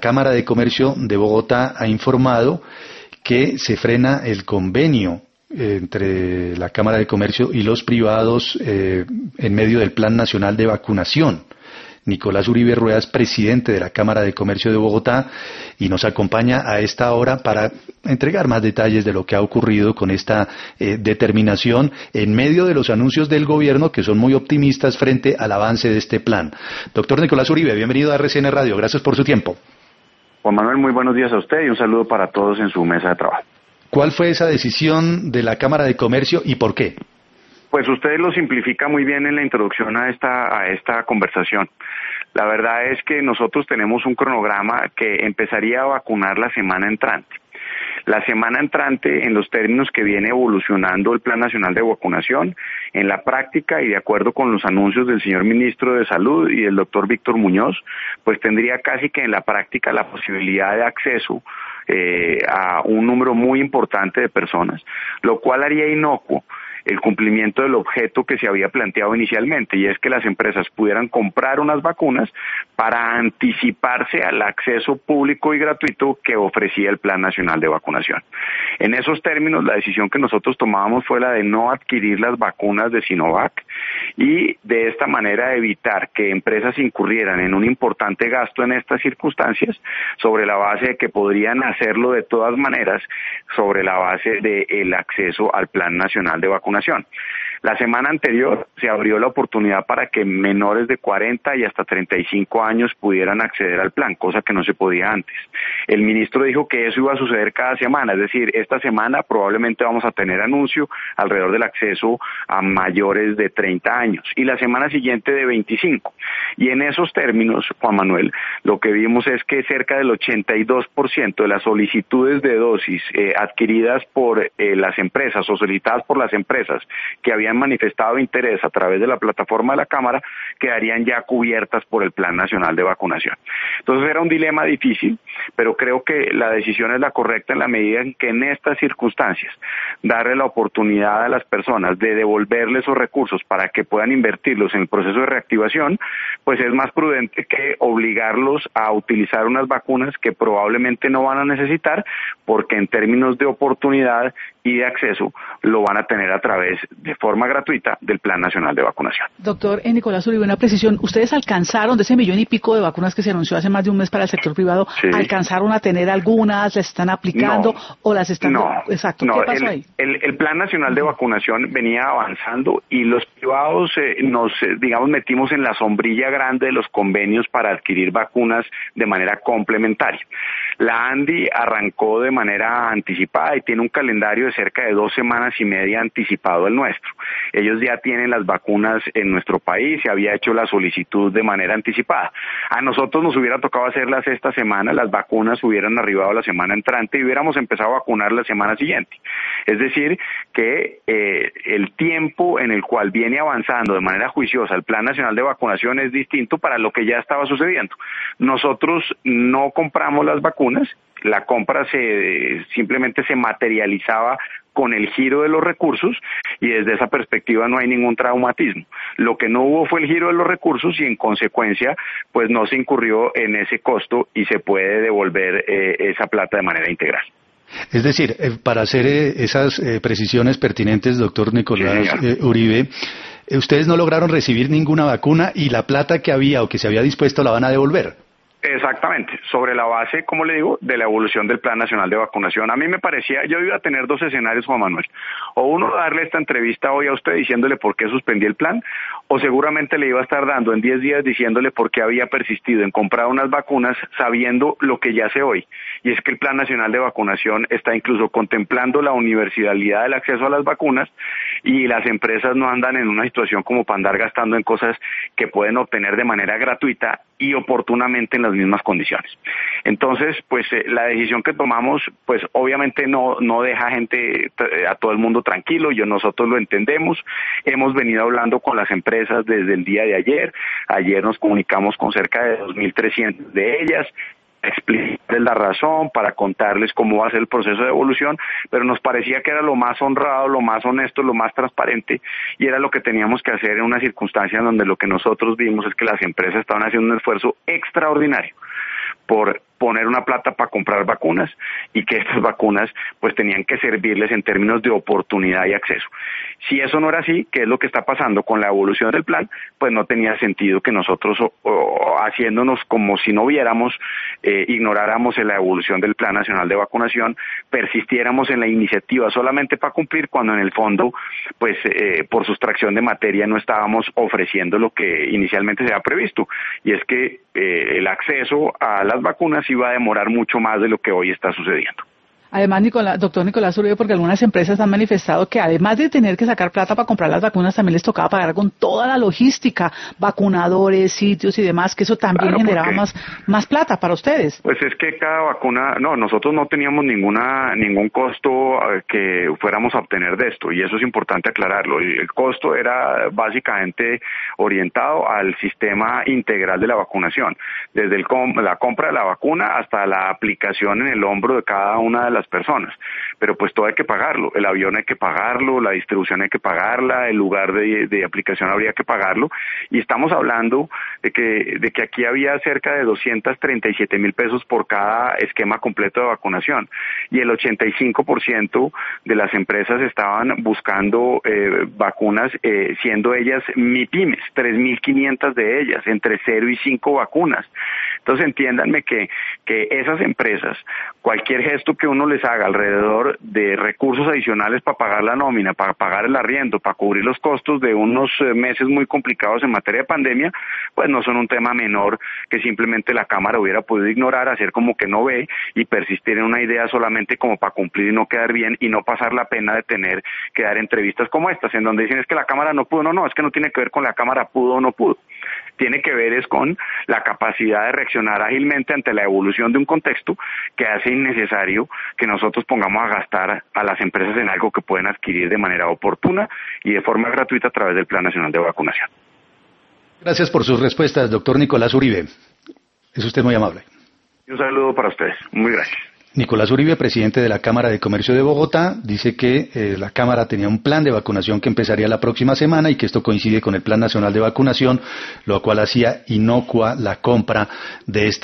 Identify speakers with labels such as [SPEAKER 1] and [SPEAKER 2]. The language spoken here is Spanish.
[SPEAKER 1] Cámara de Comercio de Bogotá ha informado que se frena el convenio entre la Cámara de Comercio y los privados en medio del Plan Nacional de Vacunación. Nicolás Uribe Ruedas, presidente de la Cámara de Comercio de Bogotá, y nos acompaña a esta hora para entregar más detalles de lo que ha ocurrido con esta determinación en medio de los anuncios del gobierno que son muy optimistas frente al avance de este plan. Doctor Nicolás Uribe, bienvenido a RCN Radio, gracias por su tiempo.
[SPEAKER 2] Juan Manuel, muy buenos días a usted y un saludo para todos en su mesa de trabajo.
[SPEAKER 1] ¿Cuál fue esa decisión de la Cámara de Comercio y por qué?
[SPEAKER 2] Pues usted lo simplifica muy bien en la introducción a esta conversación. La verdad es que nosotros tenemos un cronograma que empezaría a vacunar la semana entrante. La semana entrante, en los términos que viene evolucionando el Plan Nacional de Vacunación, en la práctica y de acuerdo con los anuncios del señor Ministro de Salud y del doctor Víctor Muñoz, pues tendría casi que en la práctica la posibilidad de acceso a un número muy importante de personas, lo cual haría inocuo el cumplimiento del objeto que se había planteado inicialmente, y es que las empresas pudieran comprar unas vacunas para anticiparse al acceso público y gratuito que ofrecía el Plan Nacional de Vacunación. En esos términos, la decisión que nosotros tomábamos fue la de no adquirir las vacunas de Sinovac y de esta manera evitar que empresas incurrieran en un importante gasto en estas circunstancias sobre la base de que podrían hacerlo de todas maneras sobre la base del acceso al Plan Nacional de Vacunación. La semana anterior se abrió la oportunidad para que menores de 40 y hasta 35 años pudieran acceder al plan, cosa que no se podía antes. El ministro dijo que eso iba a suceder cada semana, es decir, esta semana probablemente vamos a tener anuncio alrededor del acceso a mayores de 30 años y la semana siguiente de 25. Y en esos términos, Juan Manuel, lo que vimos es que cerca del 82% de las solicitudes de dosis adquiridas por las empresas o solicitadas por las empresas que habían manifestado interés a través de la plataforma de la Cámara quedarían ya cubiertas por el Plan Nacional de Vacunación. Entonces era un dilema difícil, pero creo que la decisión es la correcta en la medida en que en estas circunstancias darle la oportunidad a las personas de devolverles esos recursos para que puedan invertirlos en el proceso de reactivación, pues es más prudente que obligarlos a utilizar unas vacunas que probablemente no van a necesitar porque en términos de oportunidad y de acceso lo van a tener a través de forma gratuita del Plan Nacional de Vacunación.
[SPEAKER 3] Doctor Nicolás Uribe, una precisión. ¿Ustedes alcanzaron de ese 1,5 millones de vacunas que se anunció hace más de un mes para el sector privado,
[SPEAKER 2] sí,
[SPEAKER 3] alcanzaron a tener algunas, las están aplicando o las están... Exacto, ¿qué pasó ahí?
[SPEAKER 2] El Plan Nacional de Vacunación venía avanzando y los privados nos metimos en la sombrilla grande de los convenios para adquirir vacunas de manera complementaria. La ANDI arrancó de manera anticipada y tiene un calendario de cerca de 2 semanas y media anticipado al nuestro. Ellos ya tienen las vacunas en nuestro país, se había hecho la solicitud de manera anticipada. A nosotros nos hubiera tocado hacerlas esta semana, las vacunas hubieran arribado la semana entrante y hubiéramos empezado a vacunar la semana siguiente. Es decir, que el tiempo en el cual viene avanzando de manera juiciosa el Plan Nacional de Vacunación es distinto para lo que ya estaba sucediendo. Nosotros no compramos las vacunas, la compra simplemente se materializaba con el giro de los recursos y desde esa perspectiva no hay ningún traumatismo. Lo que no hubo fue el giro de los recursos y en consecuencia pues no se incurrió en ese costo y se puede devolver esa plata de manera integral.
[SPEAKER 1] Es decir, para hacer esas precisiones pertinentes, doctor Nicolás Uribe, ustedes no lograron recibir ninguna vacuna y la plata que había o que se había dispuesto la van a devolver.
[SPEAKER 2] Exactamente, sobre la base, como le digo, de la evolución del Plan Nacional de Vacunación. A mí me parecía, yo iba a tener 2 escenarios, Juan Manuel. O uno, darle esta entrevista hoy a usted diciéndole por qué suspendí el plan, o seguramente le iba a estar dando en 10 días diciéndole por qué había persistido en comprar unas vacunas sabiendo lo que ya sé hoy. Y es que el Plan Nacional de Vacunación está incluso contemplando la universalidad del acceso a las vacunas y las empresas no andan en una situación como para andar gastando en cosas que pueden obtener de manera gratuita y oportunamente en las mismas condiciones. Entonces, pues la decisión que tomamos, pues obviamente no deja a todo el mundo tranquilo, nosotros lo entendemos, hemos venido hablando con las empresas desde el día de ayer nos comunicamos con cerca de 2.300 de ellas, explicarles la razón, para contarles cómo va a ser el proceso de evolución, pero nos parecía que era lo más honrado, lo más honesto, lo más transparente, y era lo que teníamos que hacer en una circunstancia en donde lo que nosotros vimos es que las empresas estaban haciendo un esfuerzo extraordinario por poner una plata para comprar vacunas y que estas vacunas pues tenían que servirles en términos de oportunidad y acceso. Si eso no era así, que es lo que está pasando con la evolución del plan, pues no tenía sentido que nosotros haciéndonos como si no viéramos, ignoráramos en la evolución del Plan Nacional de Vacunación, persistiéramos en la iniciativa solamente para cumplir cuando en el fondo, pues por sustracción de materia no estábamos ofreciendo lo que inicialmente se había previsto, y es que el acceso a las vacunas iba a demorar mucho más de lo que hoy está sucediendo.
[SPEAKER 3] Además, doctor Nicolás Uribe, porque algunas empresas han manifestado que además de tener que sacar plata para comprar las vacunas, también les tocaba pagar con toda la logística, vacunadores, sitios y demás, que eso también generaba más plata para ustedes.
[SPEAKER 2] Pues es que cada vacuna, nosotros no teníamos ningún costo que fuéramos a obtener de esto, y eso es importante aclararlo. El costo era básicamente orientado al sistema integral de la vacunación, desde la compra de la vacuna hasta la aplicación en el hombro de cada una de las personas, pero pues todo hay que pagarlo, el avión hay que pagarlo, la distribución hay que pagarla, el lugar de aplicación habría que pagarlo, y estamos hablando de que aquí había cerca de 237,000 pesos por cada esquema completo de vacunación, y el 85% de las empresas estaban buscando vacunas, siendo ellas MIPYMES, 3.500 de ellas, entre 0 y 5 vacunas. Entonces entiéndanme que esas empresas, cualquier gesto que uno les haga alrededor de recursos adicionales para pagar la nómina, para pagar el arriendo, para cubrir los costos de unos meses muy complicados en materia de pandemia, pues no son un tema menor que simplemente la Cámara hubiera podido ignorar, hacer como que no ve y persistir en una idea solamente como para cumplir y no quedar bien y no pasar la pena de tener que dar entrevistas como estas, en donde dicen es que la Cámara no pudo, no, es que no tiene que ver con la Cámara pudo o no pudo. Tiene que ver es con la capacidad de reaccionar ágilmente ante la evolución de un contexto que hace innecesario que nosotros pongamos a gastar a las empresas en algo que pueden adquirir de manera oportuna y de forma gratuita a través del Plan Nacional de Vacunación.
[SPEAKER 1] Gracias por sus respuestas, doctor Nicolás Uribe. Es usted muy amable.
[SPEAKER 2] Un saludo para ustedes. Muy gracias.
[SPEAKER 1] Nicolás Uribe, presidente de la Cámara de Comercio de Bogotá, dice que la Cámara tenía un plan de vacunación que empezaría la próxima semana y que esto coincide con el Plan Nacional de Vacunación, lo cual hacía inocua la compra de esta